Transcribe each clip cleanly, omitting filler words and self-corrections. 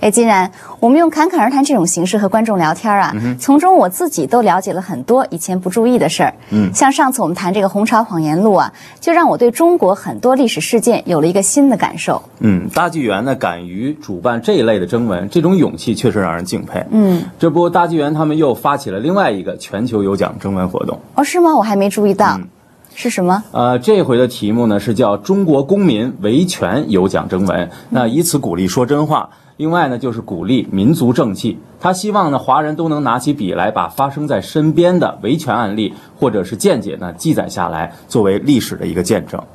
哎，既然我们用侃侃而谈这种形式和观众聊天啊，从中我自己都了解了很多以前不注意的事儿。像上次我们谈这个《红潮谎言录》啊，就让我对中国很多历史事件有了一个新的感受。 大纪元呢敢于主办这一类的征文，这种勇气确实让人敬佩。这不，大纪元他们又发起了另外一个全球有奖征文活动。 哦，是吗？我还没注意到。是什么？ 这回的题目呢是叫中国公民维权有奖征文，那以此鼓励说真话。另外呢，就是鼓励民族正气。他希望呢，华人都能拿起笔来，把发生在身边的维权案例或者是见解呢记载下来，作为历史的一个见证。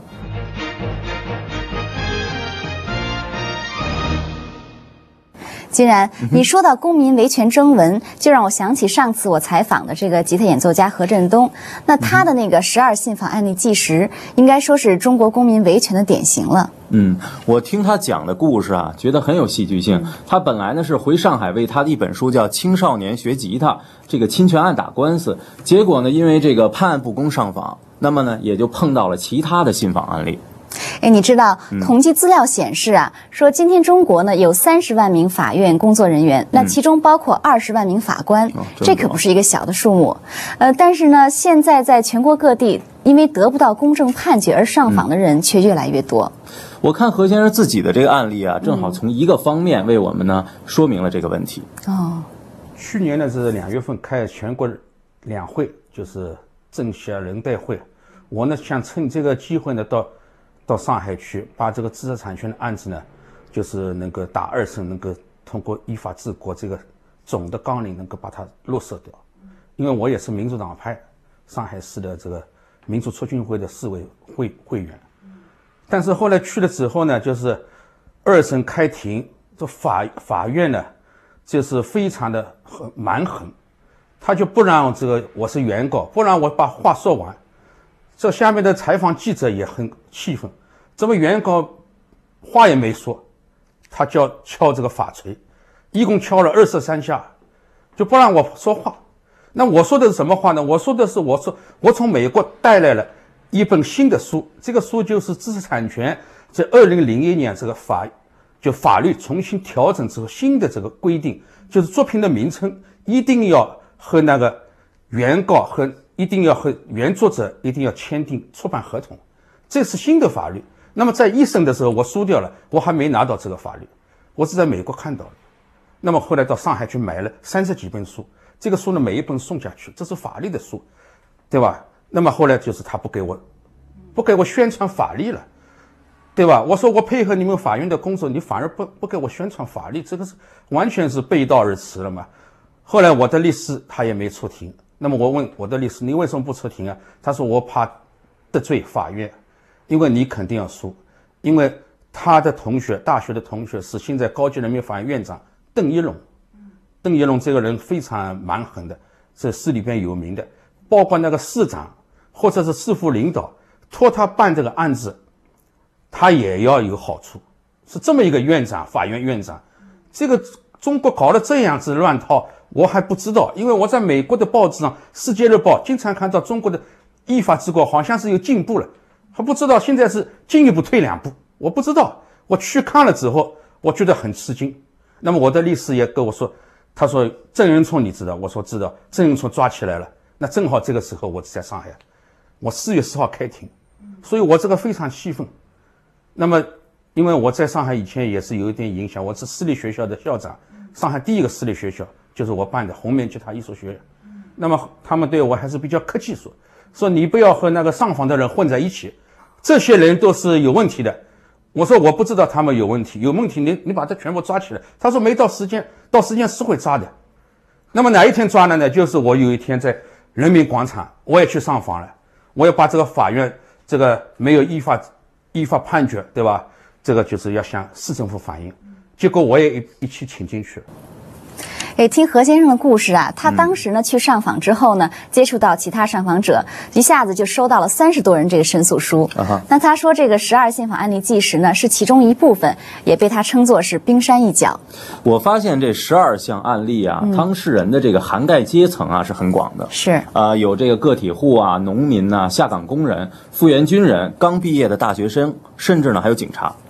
既然你说到公民维权征文，就让我想起上次我采访的这个吉他演奏家何振东。那他的那个12信访案例纪实，应该说是中国公民维权的典型了。 我听他讲的故事啊，觉得很有戏剧性。他本来呢是回上海为他的一本书叫《青少年学吉他》这个侵权案打官司，结果呢因为这个判案不公上访，那么呢也就碰到了其他的信访案例。 哎，你知道统计资料显示啊，说今天中国呢有30万名法院工作人员，那其中包括20万名法官，这可不是一个小的数目。但是呢，现在在全国各地，因为得不到公正判决而上访的人却越来越多。 我看何先生自己的这个案例啊，正好从一个方面为我们呢说明了这个问题。 去年呢是2月份开全国两会，就是政协人代会，我呢想趁这个机会呢到上海去，把这个知识产权的案子呢，就是能够打2审，能够通过依法治国这个总的纲领能够把它落实掉。因为我也是民主党派，上海市的这个民主促进会的市委会员。但是后来去了之后呢，就是2审开庭，这法院呢就是非常的蛮横，他就不让这个我是原告，不让我把话说完。这下面的采访记者也很气愤，这么原告话也没说，他敲这个法锤，一共敲了23下，就不让我说话。那我说的是什么话呢？我说的是我从美国带来了一本新的书，这个书就是知识产权在2001年这个法律重新调整之后新的这个规定，就是作品的名称一定要和那个原告一定要和原作者一定要签订出版合同，这是新的法律。那么在1审的时候我输掉了，我还没拿到这个法律，我是在美国看到的。那么后来到上海去买了30几本书，这个书呢每一本送下去，这是法律的书，对吧？那么后来就是他不给我宣传法律了，对吧？我说我配合你们法院的工作，你反而不给我宣传法律，这个是完全是背道而驰了嘛。后来我的律师他也没出庭，那么我问我的律师，你为什么不出庭啊？他说我怕得罪法院，因为你肯定要输，因为他的大学的同学是现在高级人民法院院长邓一龙这个人非常蛮横的，在市里边有名的，包括那个市长或者是市府领导托他办这个案子，他也要有好处，是这么一个院长，法院院长。这个中国搞了这样子乱套，我还不知道，因为我在美国的报纸上《世界日报》经常看到中国的依法治国好像是有进步了，还不知道现在是进一步退2步，我不知道。我去看了之后我觉得很吃惊。那么我的律师也跟我说，他说郑仁冲你知道？我说知道，郑仁冲抓起来了。那正好这个时候我在上海，我4月10号开庭，所以我这个非常气愤。那么因为我在上海以前也是有一点影响，我是私立学校的校长，上海第一个私立学校就是我办的红棉吉他艺术学院。那么他们对我还是比较客气，说你不要和那个上访的人混在一起，这些人都是有问题的。我说我不知道他们有问题你把他全部抓起来。他说没到时间是会抓的。那么哪一天抓呢？就是我有一天在人民广场，我也去上访了，我也把这个法院这个没有依法判决，对吧？这个就是要向市政府反映，结果我也一起请进去了。 听何先生的故事啊，他当时呢去上访之后呢，接触到其他上访者，一下子就收到了30多人这个申诉书。那他说这个12信访案例纪实呢是其中一部分，也被他称作是冰山一角。 我发现这12项案例啊，当事人的这个涵盖阶层啊是很广的。 是有这个个体户啊、农民啊、下岗工人、复员军人、刚毕业的大学生，甚至呢还有警察。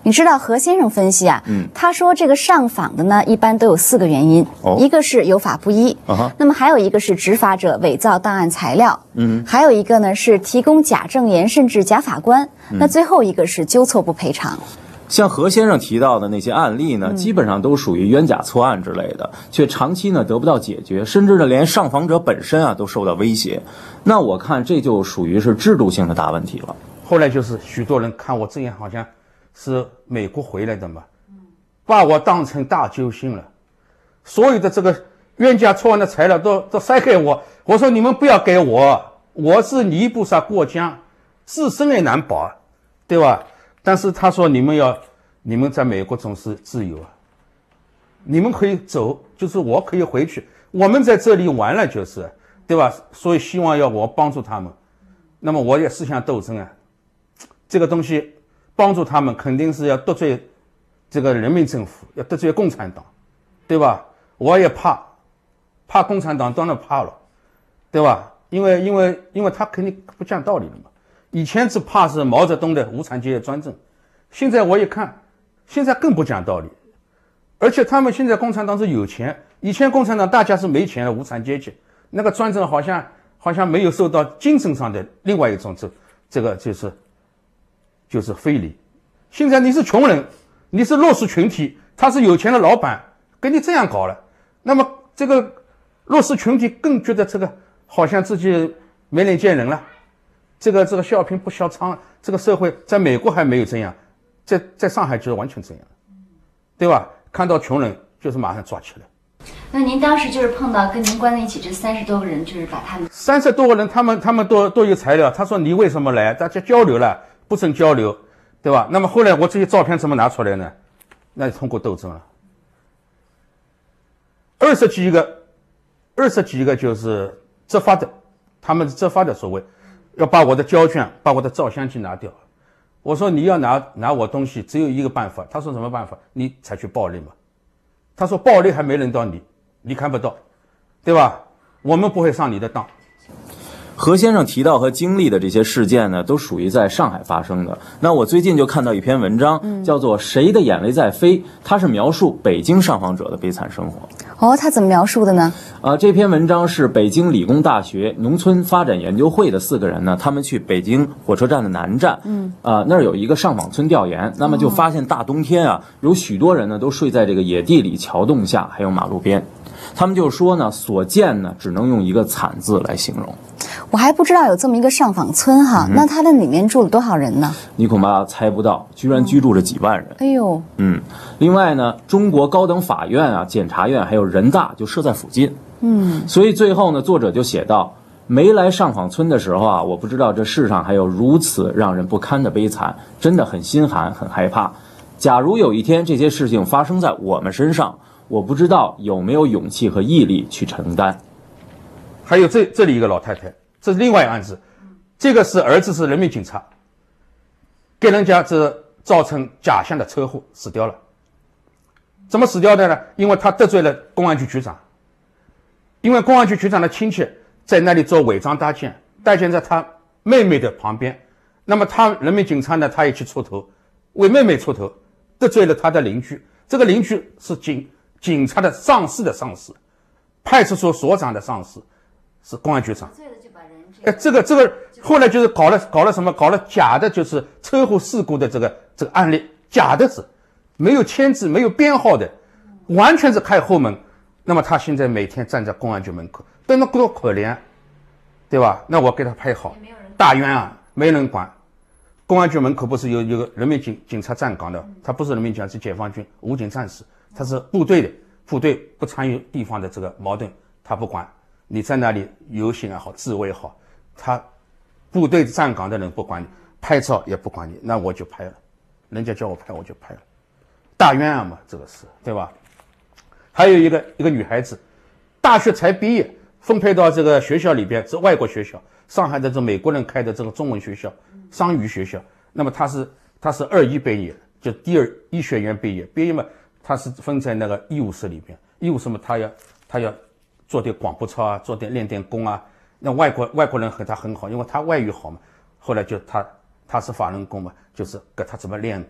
你知道何先生分析啊，他说这个上访的呢，一般都有4个原因，一个是有法不依，那么还有一个是执法者伪造档案材料，还有一个呢是提供假证言甚至假法官，那最后一个是纠错不赔偿。 像何先生提到的那些案例呢，基本上都属于冤假错案之类的，却长期呢得不到解决，甚至呢连上访者本身啊都受到威胁。那我看这就属于是制度性的大问题了。 后来就是许多人看我这样好像是美国回来的嘛，把我当成大救星了，所有的这个冤假错案的材料都塞给我，我说你们不要给我，我是泥菩萨过江，自身也难保，对吧？但是他说你们在美国总是自由啊，你们可以走，就是我可以回去，我们在这里完了就是，对吧？所以希望要我帮助他们，那么我也思想斗争啊，这个东西帮助他们肯定是要得罪这个人民政府，要得罪共产党，对吧？我也怕共产党，当然怕了，对吧？因为他肯定不讲道理了嘛。以前只怕是毛泽东的无产阶级专政，现在我一看，现在更不讲道理，而且他们现在共产党是有钱，以前共产党大家是没钱的无产阶级，那个专政好像没有受到精神上的另外一种这个就是非礼。现在你是穷人，你是弱势群体，他是有钱的老板，给你这样搞了，那么这个弱势群体更觉得这个好像自己没脸见人了。这个笑贫不笑娼，这个社会在美国还没有这样，在上海就是完全这样，对吧？看到穷人就是马上抓起来。 那您当时就是碰到跟您关在一起这30多个人，就是把他们 30多个人，他们都有材料。他说你为什么来？大家交流了，不准交流，对吧？那么后来我这些照片怎么拿出来呢？那就通过斗争了。20几个就是执法的，他们是执法的所谓。要把我的胶卷，把我的照相机拿掉。我说你要拿我东西，只有一个办法。他说什么办法？你采取暴力嘛。他说暴力还没轮到你，你看不到，对吧？我们不会上你的当。 何先生提到和经历的这些事件呢，都属于在上海发生的。那我最近就看到一篇文章，叫做《谁的眼泪在飞》，它是描述北京上访者的悲惨生活。 哦，他怎么描述的呢？ 这篇文章是北京理工大学农村发展研究会的4个人呢，他们去北京火车站的南站，那儿有一个上访村调研，那么就发现大冬天啊，有许多人呢都睡在这个野地里、桥洞下，还有马路边。他们就说呢，所见呢只能用一个惨字来形容。 我还不知道有这么一个上访村哈，那它的里面住了多少人呢？ 你恐怕猜不到，居然居住着几万人。 哎呦， 另外呢，中国高等法院啊、检察院还有人大就设在附近。所以最后呢，作者就写道：没来上访村的时候啊，我不知道这世上还有如此让人不堪的悲惨，真的很心寒，很害怕。假如有一天这些事情发生在我们身上，我不知道有没有勇气和毅力去承担。 还有这里一个老太太，这是另外一个案子，这个是儿子是人民警察，给人家这造成假象的车祸死掉了。怎么死掉的呢？因为他得罪了公安局局长，因为公安局局长的亲戚在那里做违章搭建在他妹妹的旁边，那么他人民警察呢，他也去出头，为妹妹出头，得罪了他的邻居，这个邻居是警察的上司的上司，派出所所长的上司是公安局长。这个后来就是搞了什么？搞了假的，就是车祸事故的这个案例，假的是没有签字、没有编号的，完全是开后门。那么他现在每天站在公安局门口，那多可怜，对吧？那我给他拍好，大冤啊，没人管。公安局门口不是有个人民警察站岗的，他不是人民警察，是解放军武警战士，他是部队不参与地方的这个矛盾，他不管。你在那里游行也好，自卫也好，他部队站岗的人不管你，拍照也不管你，那我就拍了，人家叫我拍我就拍了，大冤案嘛，这个是对吧？还有一个女孩子，大学才毕业，分配到这个学校里边，是外国学校，上海的这美国人开的这个中文学校，商语学校。那么她是21毕业，就第2医学院毕业嘛，她是分在那个医务室里边，医务室嘛，她要做点广播操啊，做点练点功啊。那外国人和她很好，因为她外语好嘛。后来就她是法轮功嘛，就是给她怎么练功，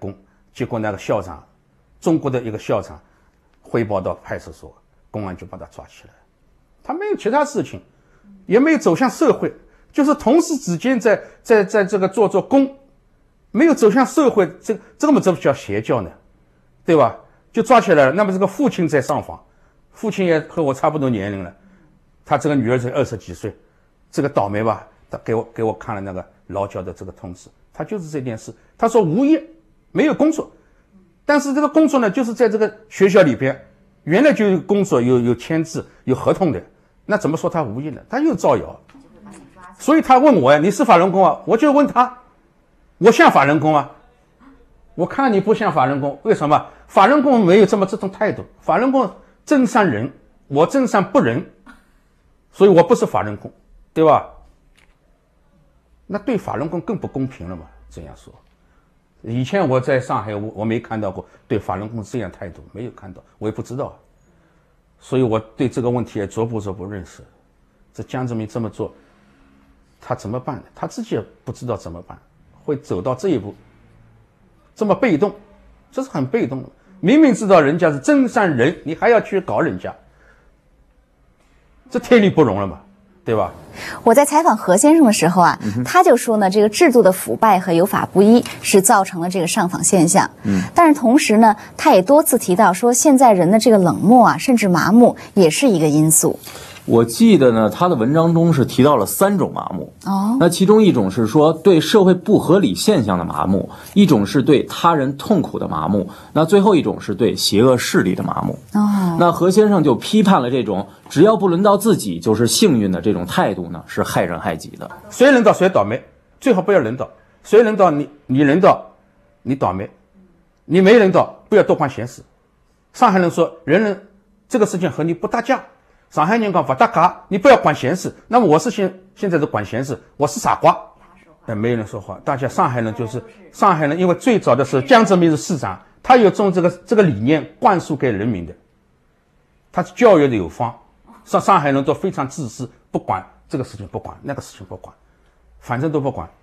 结果那个校长，中国的一个校长汇报到派出所，公安就把他抓起来，他没有其他事情，也没有走向社会，就是同事之间在这个做工，没有走向社会，这么叫邪教呢，对吧？就抓起来了。那么这个父亲在上访，父亲也和我差不多年龄了，他这个女儿才20几岁，这个倒霉吧，他给我看了那个劳教的这个通知，他就是这件事，他说无业，没有工作，但是这个工作呢，就是在这个学校里边，原来就有工作，有签字，有合同的，那怎么说他无业呢？他又造谣，所以他问我呀，你是法轮功啊？我就问他，我像法轮功啊？我看你不像法轮功，为什么？法轮功没有这种态度，法轮功真善人，我真善不仁，所以我不是法轮功，对吧？那对法轮功更不公平了嘛？这样说，以前我在上海，我没看到过对法轮功这样态度，没有看到，我也不知道，所以我对这个问题也逐步认识。这江泽民这么做，他怎么办呢？他自己也不知道怎么办，会走到这一步，这么被动，这是很被动的。明明知道人家是真善人，你还要去搞人家，这天理不容了嘛，对吧？ 我在采访何先生的时候啊，他就说呢，这个制度的腐败和有法不依是造成了这个上访现象。但是同时呢，他也多次提到说，现在人的这个冷漠啊，甚至麻木，也是一个因素。 我记得呢，他的文章中是提到了3种麻木。那其中一种是说对社会不合理现象的麻木，一种是对他人痛苦的麻木，那最后一种是对邪恶势力的麻木。那何先生就批判了这种只要不轮到自己就是幸运的这种态度呢，是害人害己的。 谁轮到谁倒霉，最好不要轮到。谁轮到你轮到你倒霉，你没轮到不要多管闲事。上海人说人这个事情和你不搭架。上海人讲不搭嘎，你不要管闲事。那么我是现在是管闲事，我是傻瓜。没人说话。大家上海人就是上海人，因为最早的是江泽民是市长，他有这个理念灌输给人民的，他教育的有方。上海人都非常自私，不管这个事情不管，那个事情不管，反正都不管。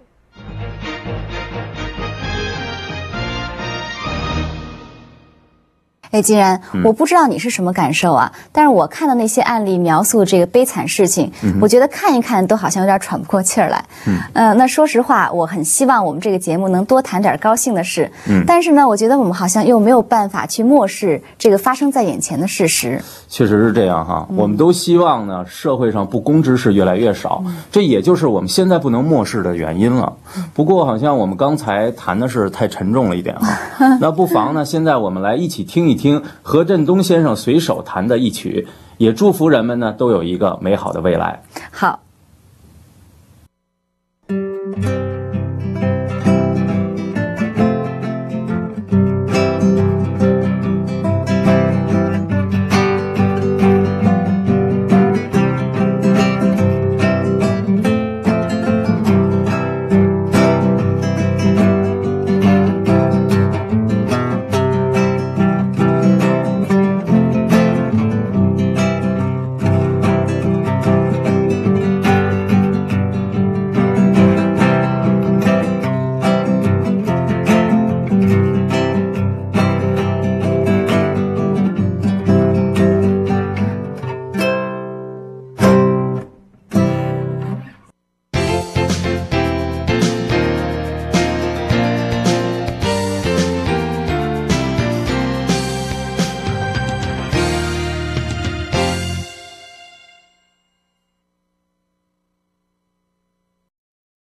既然我不知道你是什么感受啊，但是我看到那些案例描述这个悲惨事情，我觉得看一看都好像有点喘不过气儿来。那说实话，我很希望我们这个节目能多谈点高兴的事。但是呢，我觉得我们好像又没有办法去漠视这个发生在眼前的事实。 确实是这样哈，我们都希望呢，社会上不公之事越来越少，这也就是我们现在不能漠视的原因了。不过好像我们刚才谈的是太沉重了一点哈，那不妨呢，现在我们来一起听一听何振东先生随手弹的一曲，也祝福人们呢都有一个美好的未来。 好。